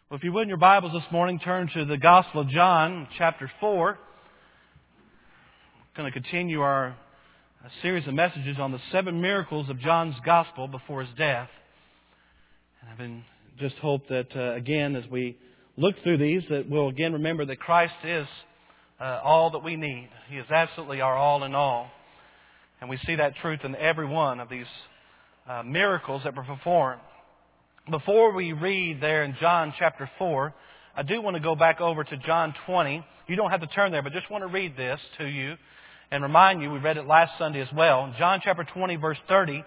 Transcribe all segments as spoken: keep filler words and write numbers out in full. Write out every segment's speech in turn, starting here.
Well, if you would in your Bibles this morning, turn to the Gospel of John, chapter four. We're going to continue our series of messages on the seven miracles of John's Gospel before his death. And I've been just hope that, uh, again, as we look through these, that we'll again remember that Christ is uh, all that we need. He is absolutely our all in all. And we see that truth in every one of these uh, miracles that were performed. Before we read there in John chapter four, I do want to go back over to John twenty. You don't have to turn there, but just want to read this to you and remind you, we read it last Sunday as well. In John chapter twenty, verse thirty,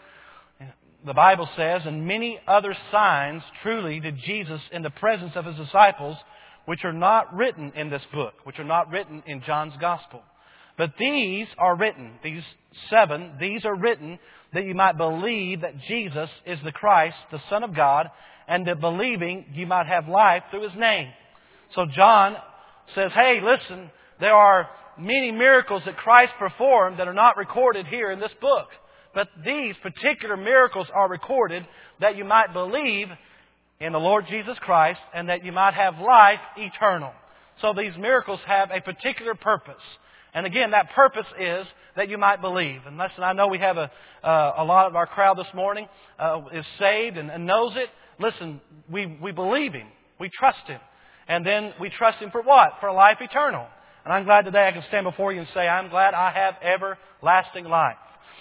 the Bible says, "And many other signs truly did Jesus in the presence of His disciples, which are not written in this book," which are not written in John's Gospel. "But these are written," these seven, "these are written that you might believe that Jesus is the Christ, the Son of God, and that believing you might have life through His name." So John says, hey, listen, there are many miracles that Christ performed that are not recorded here in this book. But these particular miracles are recorded that you might believe in the Lord Jesus Christ and that you might have life eternal. So these miracles have a particular purpose. And again, that purpose is that you might believe. And listen, I know we have a uh, a lot of our crowd this morning uh, is saved and, and knows it. Listen, we, we believe Him. We trust Him. And then we trust Him for what? For life eternal. And I'm glad today I can stand before you and say, I'm glad I have everlasting life.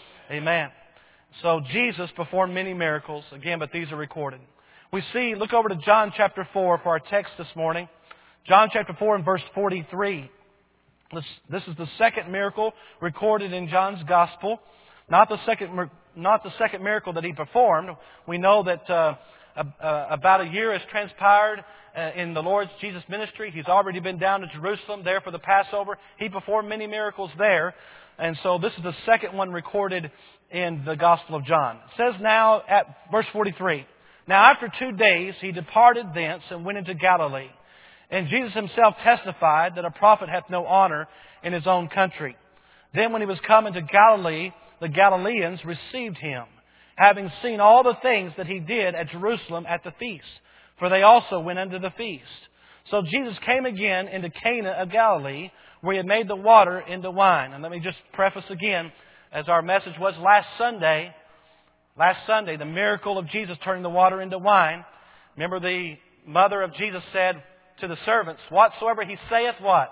Amen. So Jesus performed many miracles, again, but these are recorded. We see, look over to John chapter four for our text this morning. John chapter four and verse forty-three. This, this is the second miracle recorded in John's Gospel. Not the second, not the second miracle that He performed. We know that uh, uh, about a year has transpired uh, in the Lord Jesus' ministry. He's already been down to Jerusalem there for the Passover. He performed many miracles there. And so this is the second one recorded in the Gospel of John. It says now at verse forty-three, "Now after two days He departed thence and went into Galilee. And Jesus Himself testified that a prophet hath no honor in his own country. Then when He was come into Galilee, the Galileans received Him, having seen all the things that He did at Jerusalem at the feast. For they also went unto the feast. So Jesus came again into Cana of Galilee, where He had made the water into wine." And let me just preface again, as our message was last Sunday, last Sunday, the miracle of Jesus turning the water into wine. Remember, the mother of Jesus said to the servants, "Whatsoever He saith," what?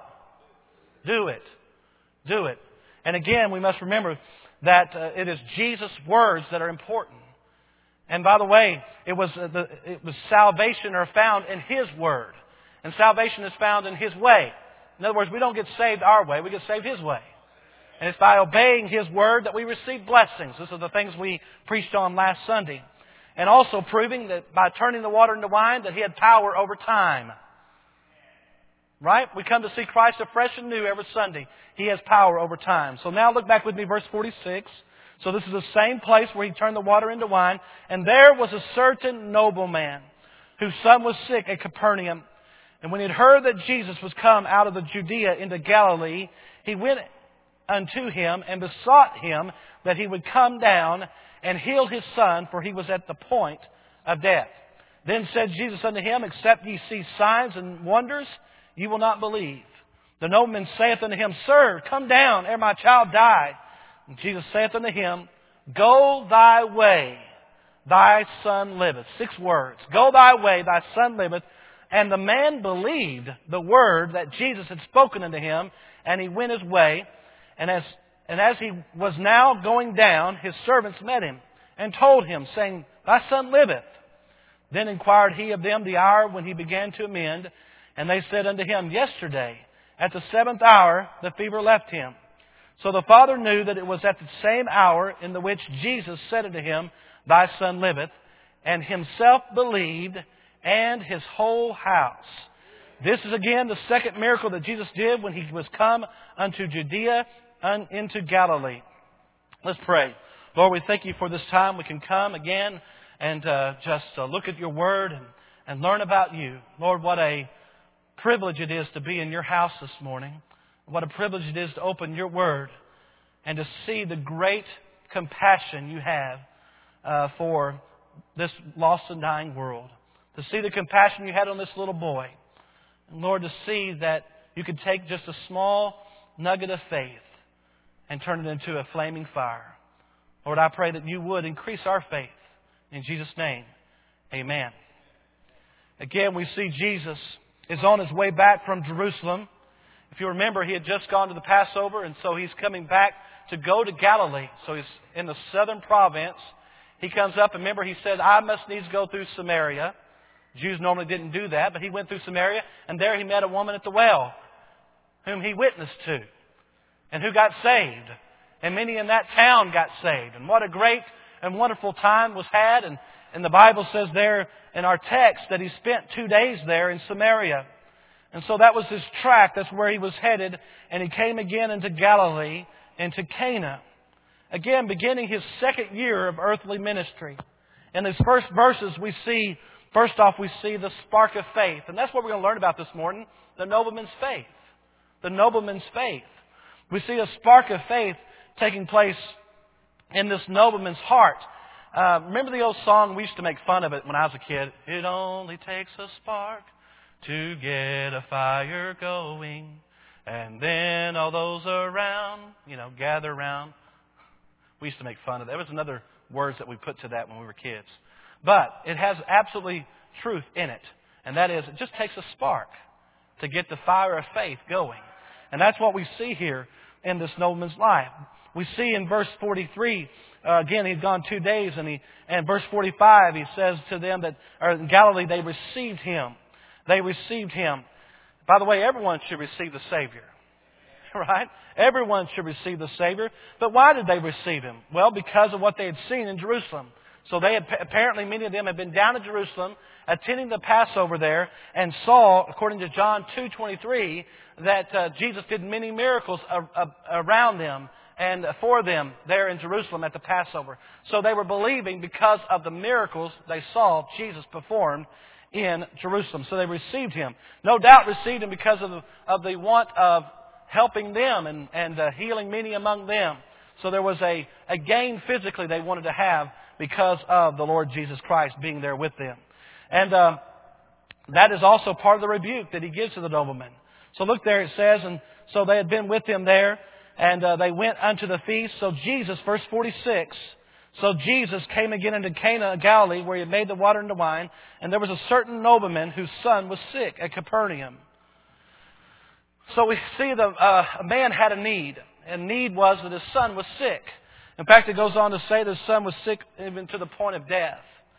Do it. Do it. And again, we must remember that uh, it is Jesus' words that are important. And by the way, it was uh, the it was salvation are found in His word. And salvation is found in His way. In other words, we don't get saved our way, we get saved His way. And it's by obeying His word that we receive blessings. These are the things we preached on last Sunday. And also proving that by turning the water into wine, that He had power over time. Right? We come to see Christ afresh and new every Sunday. He has power over time. So now look back with me, verse forty-six. So this is the same place where He turned the water into wine. "And there was a certain nobleman, whose son was sick at Capernaum. And when he had heard that Jesus was come out of the Judea into Galilee, he went unto Him and besought Him that He would come down and heal his son, for he was at the point of death. Then said Jesus unto him, Except ye see signs and wonders, ye will not believe. The nobleman saith unto Him, Sir, come down, ere my child die. And Jesus saith unto him, Go thy way, thy son liveth." Six words. "Go thy way, thy son liveth." And the man believed the word that Jesus had spoken unto him, and he went his way. And as, and as he was now going down, his servants met him, and told him, saying, Thy son liveth. Then inquired he of them the hour when he began to amend. And they said unto him, Yesterday, at the seventh hour, the fever left him. So the father knew that it was at the same hour in the which Jesus said unto him, Thy son liveth, and himself believed, and his whole house. This is again the second miracle that Jesus did when He was come unto Judea and into Galilee. Let's pray. Lord, we thank You for this time we can come again and uh, just uh, look at Your Word and, and learn about You. Lord, what a privilege it is to be in Your house this morning. What a privilege it is to open Your Word and to see the great compassion You have uh, for this lost and dying world. to see the compassion you had on this little boy. And Lord, to see that you could take just a small nugget of faith and turn it into a flaming fire. Lord, I pray that you would increase our faith. In Jesus' name, amen. Again, we see Jesus is on his way back from Jerusalem. If you remember, he had just gone to the Passover, and so he's coming back to go to Galilee. So he's in the southern province. He comes up, and remember, he said, I must needs go through Samaria. Jews normally didn't do that, but he went through Samaria, and there he met a woman at the well, whom he witnessed to, and who got saved. And many in that town got saved. And what a great and wonderful time was had. And, and the Bible says there in our text that he spent two days there in Samaria. And so that was his track. That's where he was headed. And he came again into Galilee, into Cana. Again, beginning his second year of earthly ministry. In these first verses we see, first off, we see the spark of faith. And that's what we're going to learn about this morning. The nobleman's faith. The nobleman's faith. We see a spark of faith taking place in this nobleman's heart. Uh, remember the old song? We used to make fun of it when I was a kid. It only takes a spark to get a fire going, and then all those around, you know, gather around. We used to make fun of it. There was another words that we put to that when we were kids. But it has absolutely truth in it. And that is, it just takes a spark to get the fire of faith going. And that's what we see here in this nobleman's life. We see in verse forty-three, uh, again, he'd gone two days, and he, and verse forty-five, he says to them that, or in Galilee, they received him. They received him. By the way, everyone should receive the Savior. Right? Everyone should receive the Savior. But why did they receive him? Well, because of what they had seen in Jerusalem. So they had, apparently many of them had been down to Jerusalem, attending the Passover there, and saw, according to John two twenty-three, that uh, Jesus did many miracles a, a, around them and for them there in Jerusalem at the Passover. So they were believing because of the miracles they saw Jesus perform in Jerusalem. So they received him. No doubt received him because of the, of the want of helping them and, and uh, healing many among them. So there was a, a gain physically they wanted to have because of the Lord Jesus Christ being there with them. And uh, that is also part of the rebuke that he gives to the nobleman. So look there, it says, and so they had been with him there, and uh, they went unto the feast. So Jesus, verse forty-six, so Jesus came again into Cana of Galilee, where he had made the water into wine, and there was a certain nobleman whose son was sick at Capernaum. So we see the uh, a man had a need, and need was that his son was sick. In fact, it goes on to say that his son was sick even to the point of death.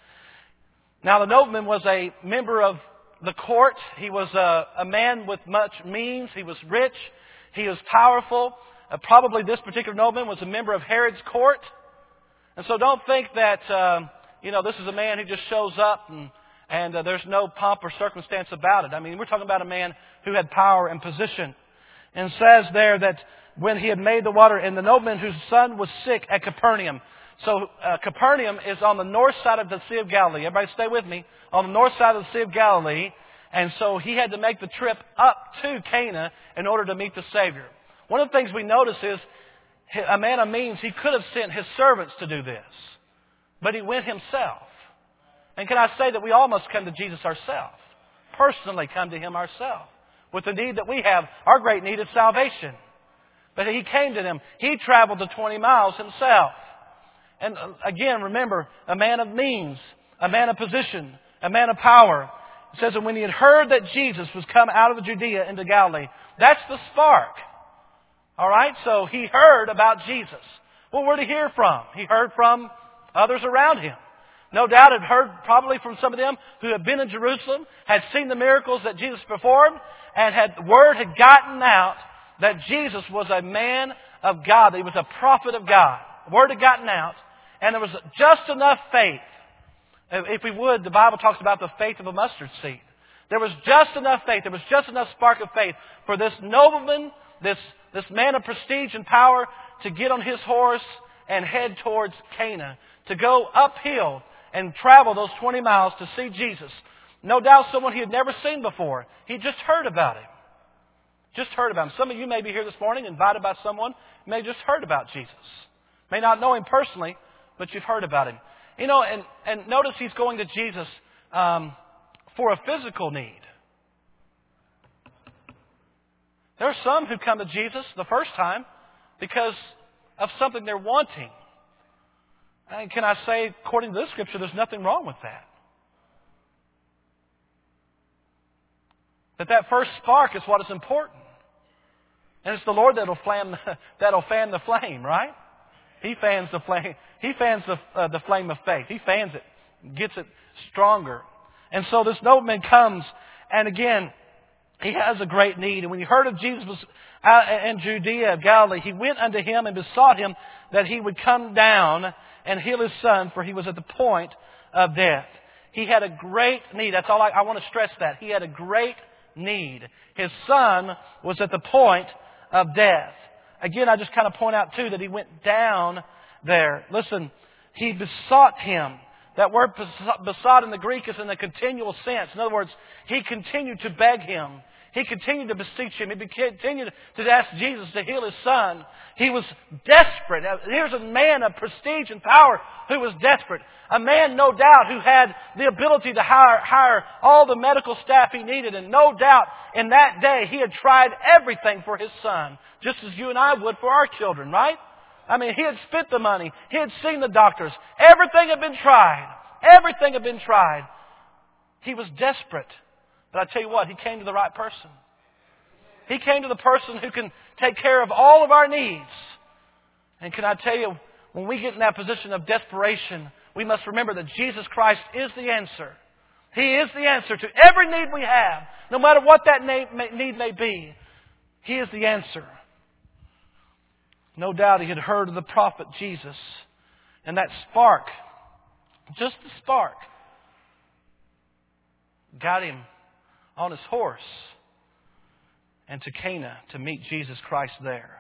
Now, the nobleman was a member of the court. He was a, a man with much means. He was rich. He was powerful. Uh, probably this particular nobleman was a member of Herod's court. And so don't think that, um, you know, this is a man who just shows up and, and uh, there's no pomp or circumstance about it. I mean, we're talking about a man who had power and position. And says there that when he had made the water, and the nobleman whose son was sick at Capernaum. So uh, Capernaum is on the north side of the Sea of Galilee. Everybody stay with me. On the north side of the Sea of Galilee. And so he had to make the trip up to Cana in order to meet the Savior. One of the things we notice is a man of means, he could have sent his servants to do this. But he went himself. And can I say that we all must come to Jesus ourselves. Personally come to him ourselves. With the need that we have. Our great need is salvation. But he came to them. He traveled the twenty miles himself. And again, remember, a man of means, a man of position, a man of power. It says that when he had heard that Jesus was come out of Judea into Galilee, that's the spark. All right? So he heard about Jesus. Well, where did he hear from? He heard from others around him. No doubt had heard probably from some of them who had been in Jerusalem, had seen the miracles that Jesus performed, and had word had gotten out that Jesus was a man of God. That he was a prophet of God. Word had gotten out, and there was just enough faith. If we would, the Bible talks about the faith of a mustard seed. There was just enough faith. There was just enough spark of faith for this nobleman, this, this man of prestige and power, to get on his horse and head towards Cana, to go uphill and travel those twenty miles to see Jesus. No doubt someone he had never seen before. He just heard about him. Just heard about him. Some of you may be here this morning, invited by someone, may have just heard about Jesus. May not know him personally, but you've heard about him. You know, and, and notice he's going to Jesus um, for a physical need. There are some who come to Jesus the first time because of something they're wanting. And can I say, according to this Scripture, there's nothing wrong with that. That that first spark is what is important. And it's the Lord that'll fan, that'll fan the flame, right? He fans the flame. He fans the, uh, the flame of faith. He fans it, gets it stronger. And so this nobleman comes, and again, he has a great need. And when he heard of Jesus was out in Judea of Galilee, he went unto him and besought him that he would come down and heal his son, for he was at the point of death. He had a great need. That's all I, I want to stress that. He had a great need. His son was at the point of death. Again, I just kind of point out too that he went down there. Listen, he besought him. That word besought in the Greek is in a continual sense. In other words, he continued to beg him. He continued to beseech him. He continued to ask Jesus to heal his son. He was desperate. Here's a man of prestige and power who was desperate. A man, no doubt, who had the ability to hire, hire all the medical staff he needed. And no doubt, in that day, he had tried everything for his son. Just as you and I would for our children, right? I mean, he had spent the money. He had seen the doctors. Everything had been tried. Everything had been tried. He was desperate. But I tell you what, he came to the right person. He came to the person who can take care of all of our needs. And can I tell you, when we get in that position of desperation, we must remember that Jesus Christ is the answer. He is the answer to every need we have. No matter what that need may be, He is the answer. No doubt he had heard of the prophet Jesus. And that spark, just the spark, got him on his horse and to Cana to meet Jesus Christ there.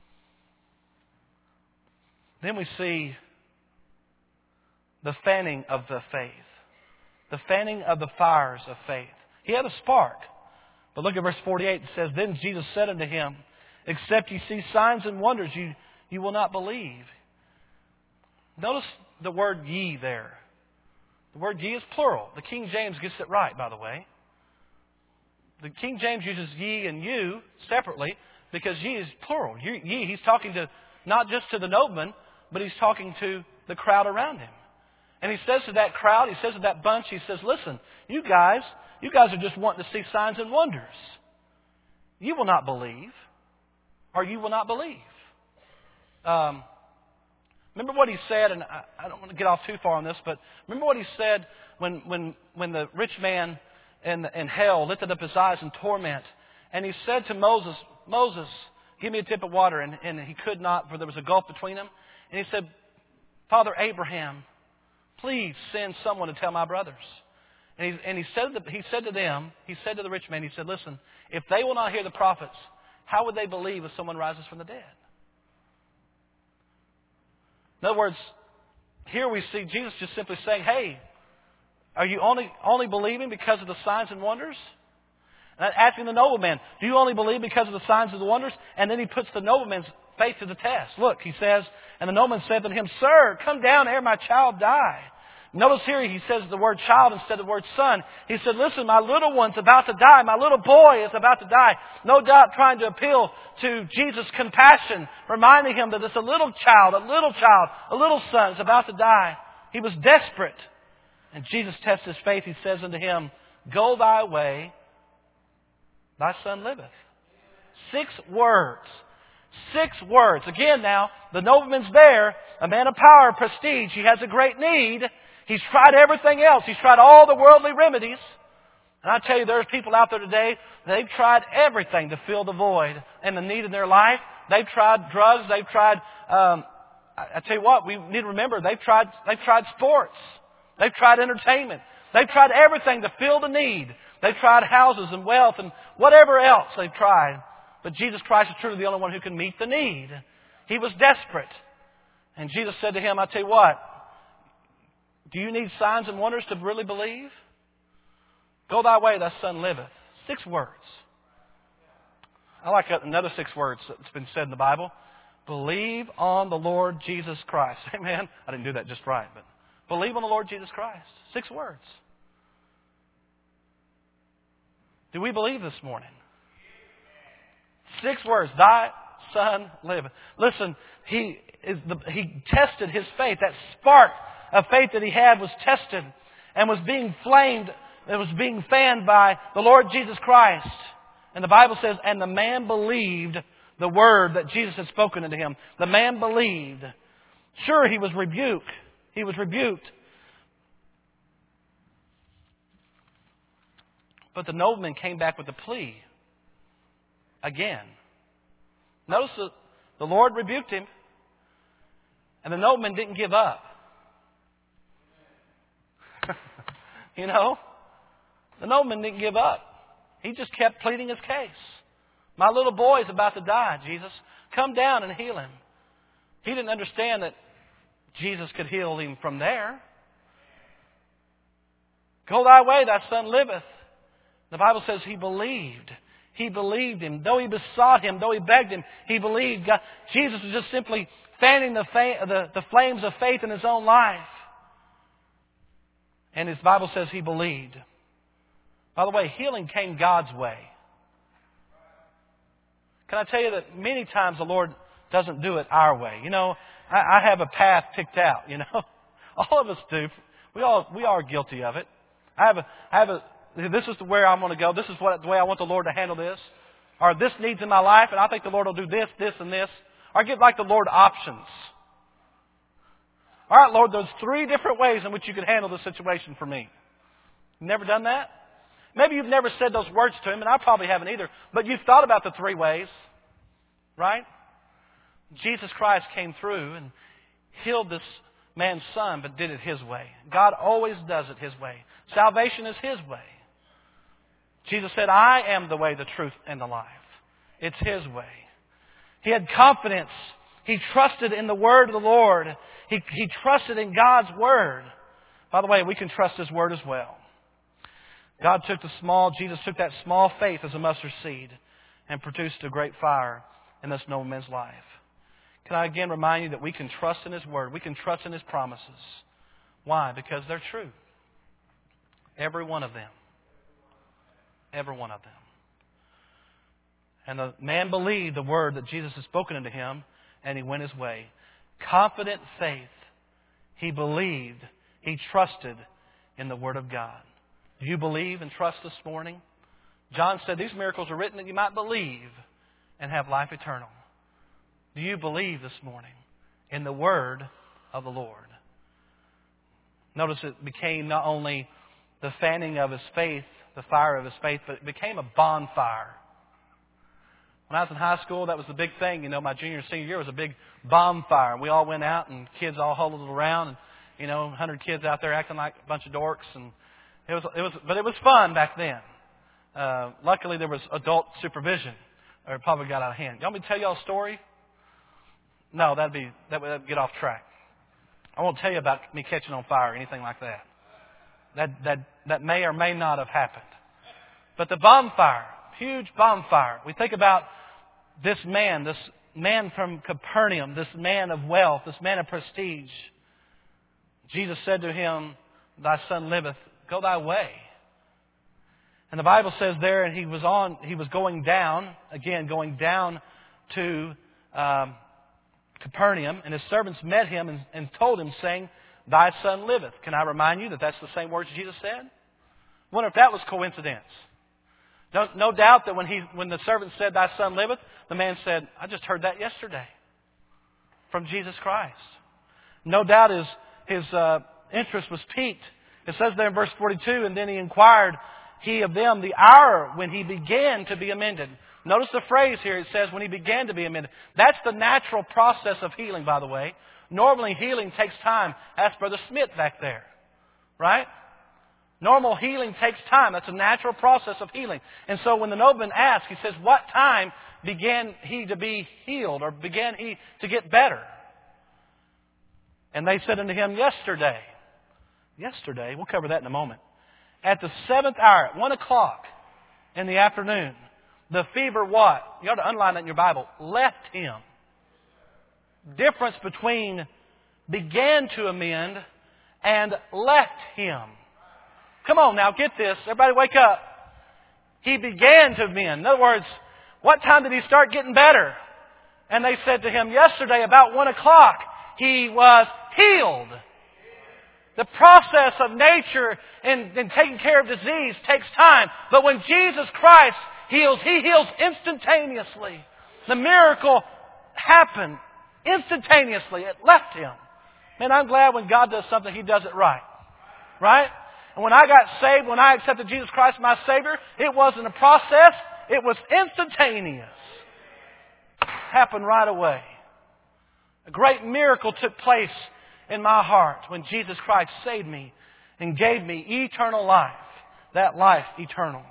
Then we see the fanning of the faith. The fanning of the fires of faith. He had a spark. But look at verse forty-eight. It says, Then Jesus said unto him, Except ye see signs and wonders, you, you will not believe. Notice the word ye there. The word ye is plural. The King James gets it right, by the way. The King James uses ye and you separately because ye is plural. Ye, he's talking to not just to the nobleman, but he's talking to the crowd around him. And he says to that crowd, he says to that bunch, he says, listen, you guys, you guys are just wanting to see signs and wonders. You will not believe, or you will not believe. Um, remember what he said, and I, I don't want to get off too far on this, but remember what he said when when, when the rich man in, in hell lifted up his eyes in torment, and he said to Moses, Moses, give me a tip of water, and, and he could not, for there was a gulf between them. And he said, Father Abraham, please send someone to tell my brothers. And he, and he said to, he said to them, he said to the rich man, he said, listen, if they will not hear the prophets, how would they believe if someone rises from the dead? In other words, here we see Jesus just simply saying, hey, are you only, only believing because of the signs and wonders? And asking the nobleman, do you only believe because of the signs and the wonders? And then he puts the nobleman's faith to the test. Look, he says, and the nobleman said to him, Sir, come down ere my child die. Notice here he says the word child instead of the word son. He said, listen, my little one's about to die. My little boy is about to die. No doubt trying to appeal to Jesus' compassion, reminding him that it's a little child, a little child, a little son is about to die. He was desperate. And Jesus tests his faith. He says unto him, Go thy way, thy son liveth. Six words. Six words. Again now, the nobleman's there, a man of power, prestige. He has a great need. He's tried everything else. He's tried all the worldly remedies. And I tell you, there's people out there today, they've tried everything to fill the void and the need in their life. They've tried drugs. They've tried, um, I tell you what, we need to remember, they've tried, they've tried sports. They've tried entertainment. They've tried everything to fill the need. They've tried houses and wealth and whatever else they've tried. But Jesus Christ is truly the only one who can meet the need. He was desperate. And Jesus said to him, I tell you what, do you need signs and wonders to really believe? Go thy way, thy son liveth. Six words. I like another six words that's been said in the Bible. Believe on the Lord Jesus Christ. Amen. I didn't do that just right, but believe on the Lord Jesus Christ. Six words. Do we believe this morning? Six words. Thy son liveth. Listen, he is the, he tested his faith. That spark of faith that he had was tested and was being flamed, it was being fanned by the Lord Jesus Christ. And the Bible says, and the man believed the word that Jesus had spoken unto him. The man believed. Sure, he was rebuked. He was rebuked. But the nobleman came back with a plea again. Notice that the Lord rebuked him, and the nobleman didn't give up. You know, the nobleman didn't give up. He just kept pleading his case. My little boy is about to die, Jesus. Come down and heal him. He didn't understand that Jesus could heal him from there. Go thy way, thy son liveth. The Bible says he believed. He believed him. Though he besought him, though he begged him, he believed. God, Jesus was just simply fanning the, fa- the, the flames of faith in his own life. And his Bible says he believed. By the way, healing came God's way. Can I tell you that many times the Lord doesn't do it our way? You know, I, I have a path picked out, you know. All of us do. We all we are guilty of it. I have a I have a this is where I'm going to go. This is what the way I want the Lord to handle this. Or this needs in my life, and I think the Lord will do this, this, and this. Or I give like the Lord options. All right, Lord, there's three different ways in which you could handle this situation for me. You've never done that? Maybe you've never said those words to Him, and I probably haven't either. But you've thought about the three ways, right? Jesus Christ came through and healed this man's son, but did it His way. God always does it His way. Salvation is His way. Jesus said, I am the way, the truth, and the life. It's His way. He had confidence. He trusted in the word of the Lord. He, he trusted in God's word. By the way, we can trust His word as well. God took the small, Jesus took that small faith as a mustard seed and produced a great fire in this nobleman's life. Can I again remind you that we can trust in His word. We can trust in His promises. Why? Because they're true. Every one of them. Every one of them. And the man believed the word that Jesus had spoken unto him, and he went his way. Confident faith. He believed. He trusted in the word of God. Do you believe and trust this morning? John said these miracles are written that you might believe and have life eternal. Do you believe this morning in the word of the Lord? Notice it became not only the fanning of his faith, the fire of his faith, but it became a bonfire. When I was in high school, that was the big thing. You know, my junior and senior year was a big bonfire. We all went out and kids all huddled around, and you know, a hundred kids out there acting like a bunch of dorks, and it was, it was, but it was fun back then. Uh, luckily, there was adult supervision, or it probably got out of hand. You want me to tell y'all a story? No, that'd be that would get off track. I won't tell you about me catching on fire or anything like that. That that that may or may not have happened. But the bonfire, huge bonfire. We think about this man, this man from Capernaum, this man of wealth, this man of prestige. Jesus said to him, "Thy son liveth. Go thy way." And the Bible says there, and he was on. He was going down again, going down to um, Capernaum, and his servants met him and, and told him, saying, "Thy son liveth." Can I remind you that that's the same words Jesus said? I wonder if that was coincidence. No, no doubt that when he, when the servant said, "Thy son liveth," the man said, "I just heard that yesterday from Jesus Christ." No doubt his his uh, interest was piqued. It says there in verse forty-two, and then he inquired, he of them, the hour when he began to be amended. Notice the phrase here. It says when he began to be amended. That's the natural process of healing, by the way. Normally healing takes time. Ask Brother Smith back there. Right? Normal healing takes time. That's a natural process of healing. And so when the nobleman asked, he says, what time began he to be healed, or began he to get better? And they said unto him, yesterday. Yesterday. We'll cover that in a moment. At the seventh hour, at one o'clock in the afternoon, the fever what? You ought to underline that in your Bible. Left him. Difference between began to amend and left him. Come on now, get this. Everybody wake up. He began to mend. In other words, what time did he start getting better? And they said to him, yesterday about one o'clock, he was healed. The process of nature in, in taking care of disease takes time. But when Jesus Christ heals, He heals instantaneously. The miracle happened instantaneously. It left him. Man, I'm glad when God does something, He does it right. Right? And when I got saved, when I accepted Jesus Christ my Savior, it wasn't a process. It was instantaneous. Happened right away. A great miracle took place in my heart when Jesus Christ saved me and gave me eternal life. That life eternal.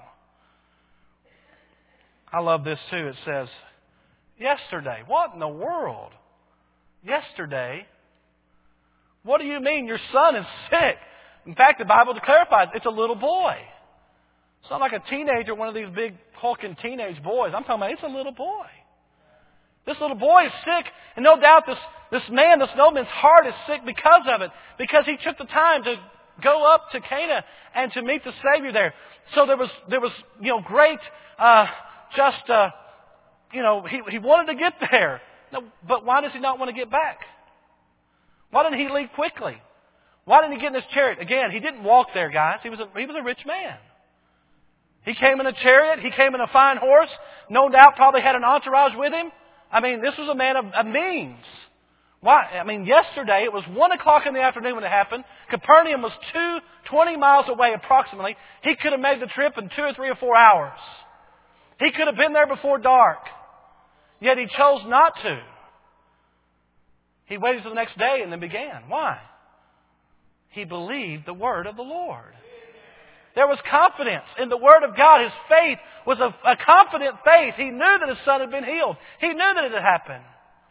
I love this too. It says, yesterday. What in the world? Yesterday? What do you mean? Your son is sick. In fact, the Bible clarifies it's a little boy. It's not like a teenager, one of these big hulking teenage boys. I'm talking about it's a little boy. This little boy is sick, and no doubt this, this man, this nobleman's heart is sick because of it, because he took the time to go up to Cana and to meet the Savior there. So there was, there was, you know, great, uh, just, uh, you know, he, he wanted to get there. No, but why does he not want to get back? Why didn't he leave quickly? Why didn't he get in his chariot? Again, he didn't walk there, guys. He was a, he was a rich man. He came in a chariot. He came in a fine horse. No doubt probably had an entourage with him. I mean, this was a man of, of means. Why? I mean, yesterday, it was one o'clock in the afternoon when it happened. Capernaum was two, twenty miles away approximately. He could have made the trip in two or three or four hours. He could have been there before dark. Yet he chose not to. He waited till the next day and then began. Why? He believed the word of the Lord. There was confidence in the Word of God. His faith was a, a confident faith. He knew that his son had been healed. He knew that it had happened.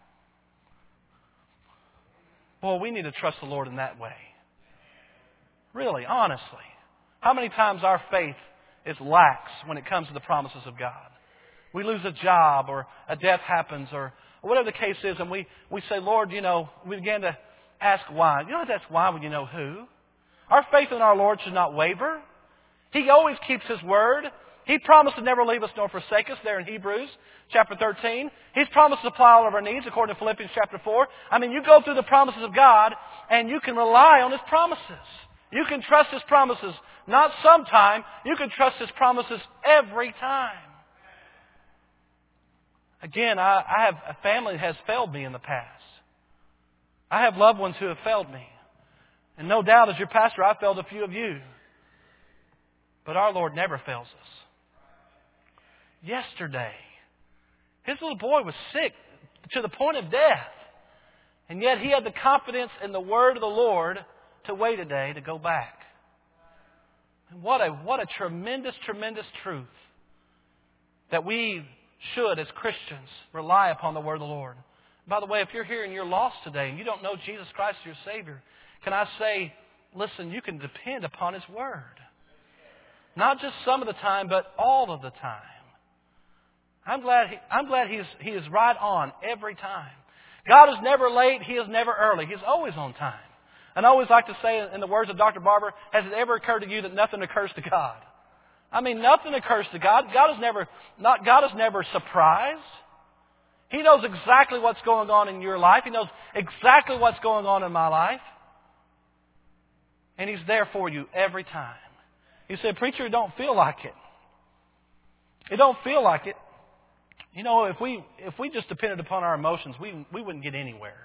Boy, we need to trust the Lord in that way. Really, honestly. How many times our faith is lax when it comes to the promises of God? We lose a job or a death happens or whatever the case is, and we, we say, Lord, you know, we begin to ask why. You don't have to ask why when you know who. Our faith in our Lord should not waver. He always keeps His word. He promised to never leave us nor forsake us there in Hebrews chapter thirteen. He's promised to supply all of our needs according to Philippians chapter four. I mean, you go through the promises of God and you can rely on His promises. You can trust His promises. Not sometime. You can trust His promises every time. Again, I, I have a family that has failed me in the past. I have loved ones who have failed me. And no doubt as your pastor, I've failed a few of you. But our Lord never fails us. Yesterday, his little boy was sick to the point of death. And yet he had the confidence in the word of the Lord to wait a day to go back. And what a, what a tremendous, tremendous truth that we should, as Christians, rely upon the word of the Lord. By the way, if you're here and you're lost today and you don't know Jesus Christ as your Savior, can I say, listen, you can depend upon His word. Not just some of the time, but all of the time. I'm glad, he, I'm glad he's, he is right on every time. God is never late. He is never early. He's always on time. And I always like to say in the words of Doctor Barber, has it ever occurred to you that nothing occurs to God? I mean, nothing occurs to God. God is never, not, God is never surprised. He knows exactly what's going on in your life. He knows exactly what's going on in my life. And He's there for you every time. You say, preacher, it don't feel like it. It don't feel like it. You know, if we if we just depended upon our emotions, we we wouldn't get anywhere.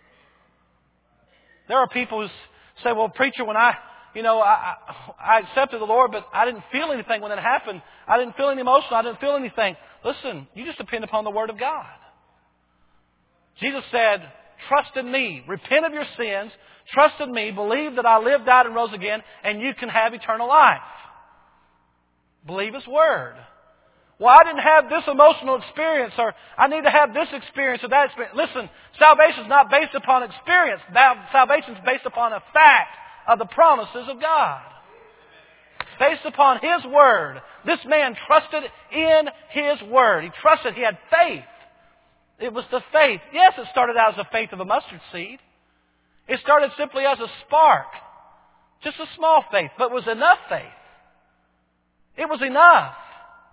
There are people who say, well, preacher, when I, you know, I, I accepted the Lord, but I didn't feel anything when it happened. I didn't feel any emotion. I didn't feel anything. Listen, you just depend upon the Word of God. Jesus said, trust in me. Repent of your sins. Trust in me. Believe that I lived, died, and rose again, and you can have eternal life. Believe His Word. Well, I didn't have this emotional experience, or I need to have this experience or that experience. Listen, salvation is not based upon experience. Salvation is based upon a fact of the promises of God. It's based upon His Word. This man trusted in His Word. He trusted. He had faith. It was the faith. Yes, it started out as the faith of a mustard seed. It started simply as a spark. Just a small faith, but it was enough faith. It was enough.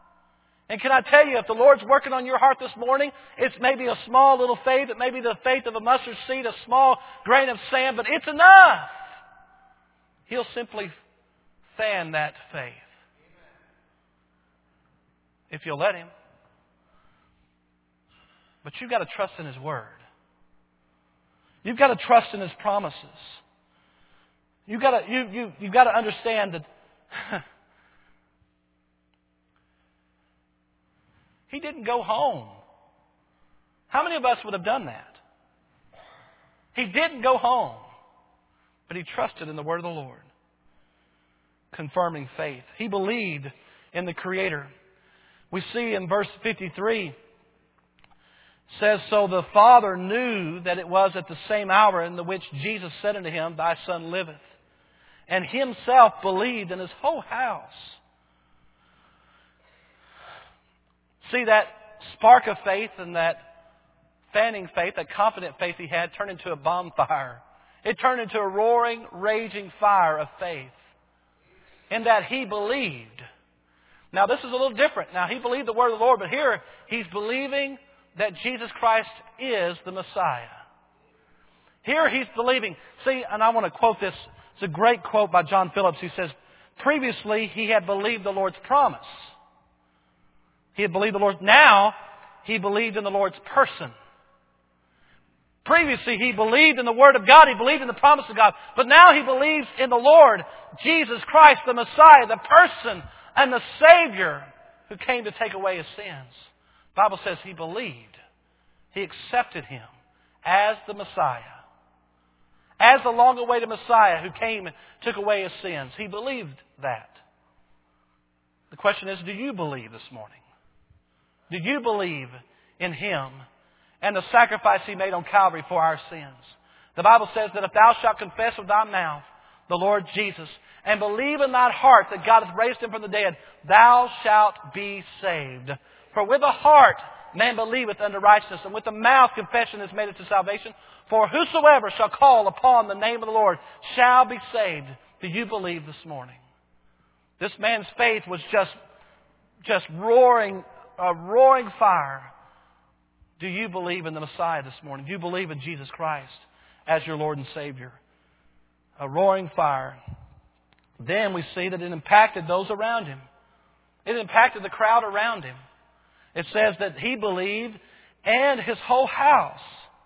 And can I tell you, if the Lord's working on your heart this morning, it's maybe a small little faith. It may be the faith of a mustard seed, a small grain of sand, but it's enough. He'll simply fan that faith. If you'll let Him. But you've got to trust in His Word. You've got to trust in His promises. You've got to, you, you, you've got to understand that He didn't go home. How many of us would have done that? He didn't go home. But He trusted in the Word of the Lord. Confirming faith. He believed in the Creator. We see in verse fifty-three, says, so the Father knew that it was at the same hour in the which Jesus said unto him, thy Son liveth. And Himself believed in His whole house. See, that spark of faith and that fanning faith, that confident faith he had, turned into a bonfire. It turned into a roaring, raging fire of faith. In that he believed. Now this is a little different. Now he believed the word of the Lord, but here he's believing that Jesus Christ is the Messiah. Here he's believing. See, and I want to quote this. It's a great quote by John Phillips. He says, previously he had believed the Lord's promise. He had believed the Lord. Now he believed in the Lord's person. Previously he believed in the Word of God. He believed in the promise of God. But now he believes in the Lord, Jesus Christ, the Messiah, the person and the Savior who came to take away his sins. The Bible says he believed. He accepted Him as the Messiah. As the long-awaited Messiah who came and took away his sins. He believed that. The question is, do you believe this morning? Do you believe in Him and the sacrifice He made on Calvary for our sins? The Bible says that if thou shalt confess with thy mouth the Lord Jesus and believe in thine heart that God hath raised Him from the dead, thou shalt be saved. For with the heart man believeth unto righteousness, and with the mouth confession is made unto salvation. For whosoever shall call upon the name of the Lord shall be saved. Do you believe this morning? This man's faith was just, just roaring, a roaring fire. Do you believe in the Messiah this morning? Do you believe in Jesus Christ as your Lord and Savior? A roaring fire. Then we see that it impacted those around him. It impacted the crowd around him. It says that he believed and his whole house.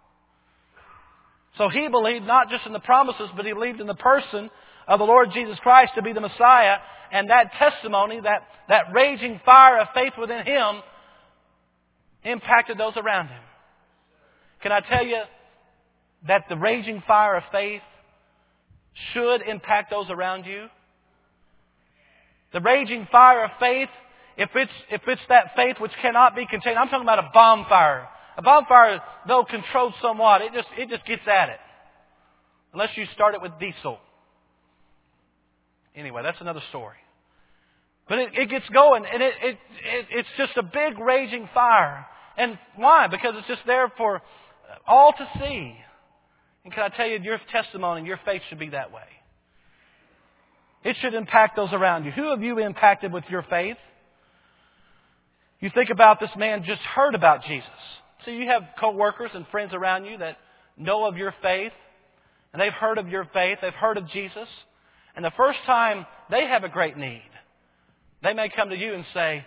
So he believed not just in the promises, but he believed in the person of the Lord Jesus Christ to be the Messiah. And that testimony, that, that raging fire of faith within him, impacted those around him. Can I tell you that the raging fire of faith should impact those around you? The raging fire of faith, if it's, if it's that faith which cannot be contained, I'm talking about a bonfire. A bonfire, though controlled somewhat, it just, it just gets at it. Unless you start it with diesel. Anyway, that's another story. But it, it gets going, and it, it, it, it's just a big raging fire. And why? Because it's just there for all to see. And can I tell you, your testimony, your faith should be that way. It should impact those around you. Who have you impacted with your faith? You think about this man just heard about Jesus. So you have co-workers and friends around you that know of your faith. And they've heard of your faith. They've heard of Jesus. And the first time they have a great need, they may come to you and say,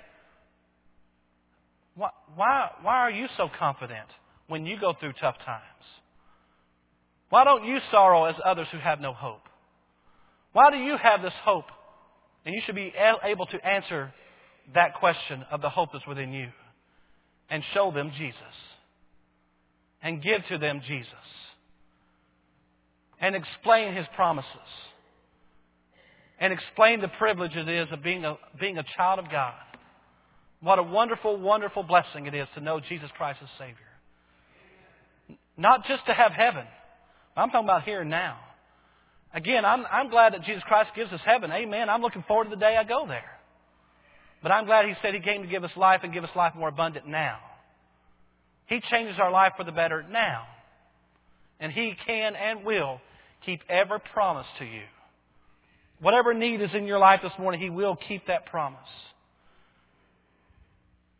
why, why, why are you so confident when you go through tough times? Why don't you sorrow as others who have no hope? Why do you have this hope? And you should be able to answer that question of the hope that's within you. And show them Jesus. And give to them Jesus. And explain His promises. And explain the privilege it is of being a, being a child of God. What a wonderful, wonderful blessing it is to know Jesus Christ as Savior. Not just to have heaven. I'm talking about here and now. Again, I'm, I'm glad that Jesus Christ gives us heaven. Amen. I'm looking forward to the day I go there. But I'm glad He said He came to give us life and give us life more abundant now. He changes our life for the better now. And He can and will keep every promise to you. Whatever need is in your life this morning, He will keep that promise.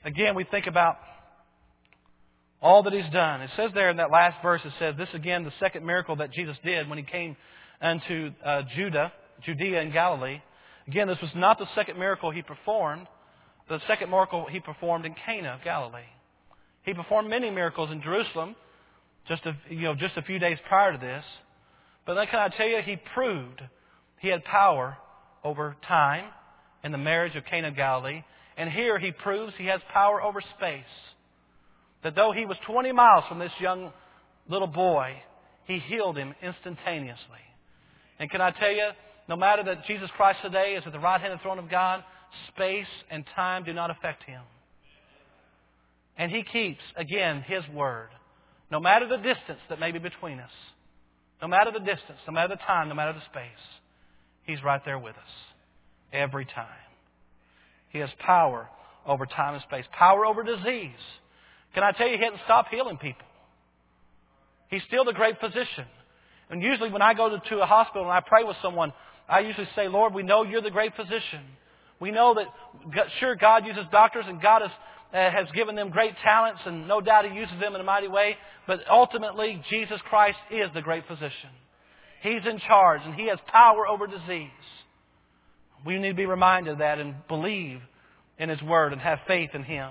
again, we think about all that He's done. It says there in that last verse, it says, this again, the second miracle that Jesus did when He came into uh, Judah, Judea and Galilee. Again, this was not the second miracle He performed. The second miracle He performed in Cana of Galilee. He performed many miracles in Jerusalem just a, you know, just a few days prior to this. But then can I tell you, He proved He had power over time in the marriage of Cana of Galilee. And here He proves He has power over space. That though He was twenty miles from this young little boy, He healed him instantaneously. And can I tell you, no matter that Jesus Christ today is at the right hand of the throne of God, space and time do not affect Him. And He keeps, again, His word. No matter the distance that may be between us, no matter the distance, no matter the time, no matter the space, He's right there with us every time. He has power over time and space, power over disease. Can I tell you, He hasn't stopped healing people. He's still the great physician. And usually when I go to, to a hospital and I pray with someone, I usually say, Lord, we know You're the great physician. We know that, sure, God uses doctors and God has, uh, has given them great talents and no doubt He uses them in a mighty way. But ultimately, Jesus Christ is the great physician. He's in charge and He has power over disease. We need to be reminded of that and believe in His Word and have faith in Him.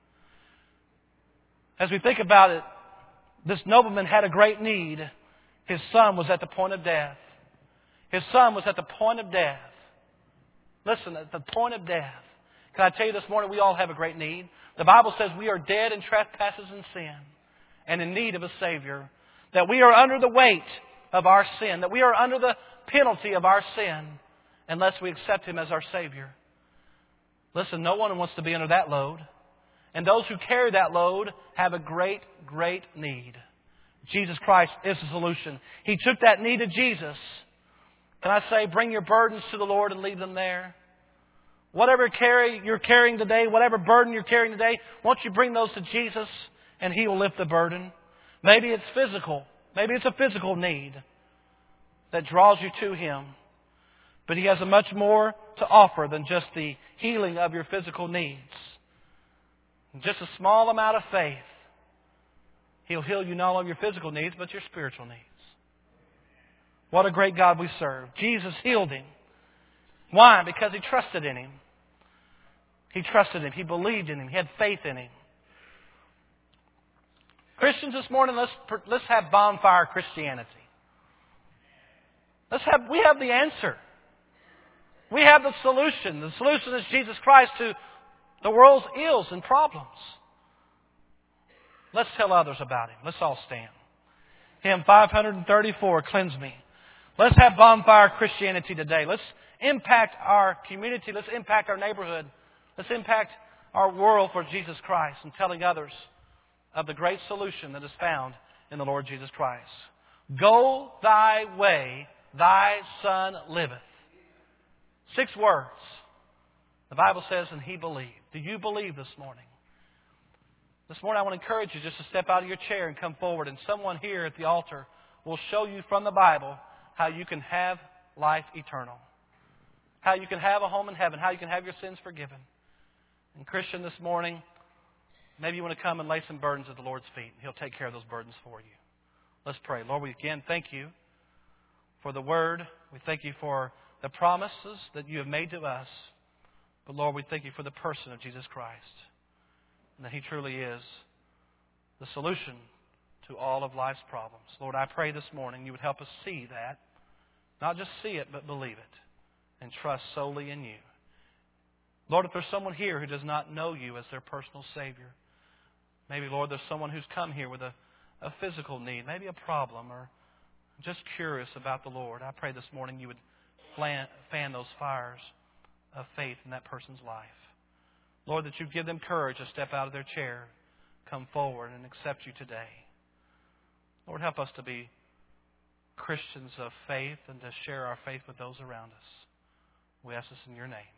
As we think about it, this nobleman had a great need. His son was at the point of death. His son was at the point of death. Listen, at the point of death. Can I tell you this morning, we all have a great need. The Bible says we are dead in trespasses and sin and in need of a Savior. That we are under the weight of our sin. That we are under the penalty of our sin unless we accept Him as our Savior. Listen, no one wants to be under that load. And those who carry that load have a great, great need. Jesus Christ is the solution. He took that need of Jesus. Can I say, bring your burdens to the Lord and leave them there? Whatever carry you're carrying today, whatever burden you're carrying today, won't you bring those to Jesus and He will lift the burden? Maybe it's physical. Maybe it's a physical need that draws you to Him. But He has a much more to offer than just the healing of your physical needs. Just a small amount of faith, He'll heal you not only of your physical needs, but your spiritual needs. What a great God we serve. Jesus healed him. Why? Because he trusted in Him. He trusted Him. He believed in Him. He had faith in Him. Christians, this morning, let's, let's have bonfire Christianity. Let's have, we have the answer. We have the solution. The solution is Jesus Christ to the world's ills and problems. Let's tell others about Him. Let's all stand. Hymn five thirty-four, Cleanse Me. Let's have bonfire Christianity today. Let's impact our community. Let's impact our neighborhood. Let's impact our world for Jesus Christ and telling others of the great solution that is found in the Lord Jesus Christ. Go thy way, thy Son liveth. Six words. The Bible says, and he believed. Do you believe this morning? This morning I want to encourage you just to step out of your chair and come forward. And someone here at the altar will show you from the Bible how you can have life eternal. How you can have a home in heaven. How you can have your sins forgiven. And Christian, this morning, maybe you want to come and lay some burdens at the Lord's feet. He'll take care of those burdens for you. Let's pray. Lord, we again thank you for the Word. We thank you for the promises that you have made to us. But Lord, we thank you for the person of Jesus Christ. And that He truly is the solution to all of life's problems. Lord, I pray this morning you would help us see that. Not just see it, but believe it. And trust solely in you. Lord, if there's someone here who does not know you as their personal Savior, maybe, Lord, there's someone who's come here with a, a physical need, maybe a problem, or just curious about the Lord, I pray this morning you would fan, fan those fires of faith in that person's life. Lord, that you give them courage to step out of their chair, come forward and accept you today. Lord, help us to be Christians of faith and to share our faith with those around us. We ask this in your name.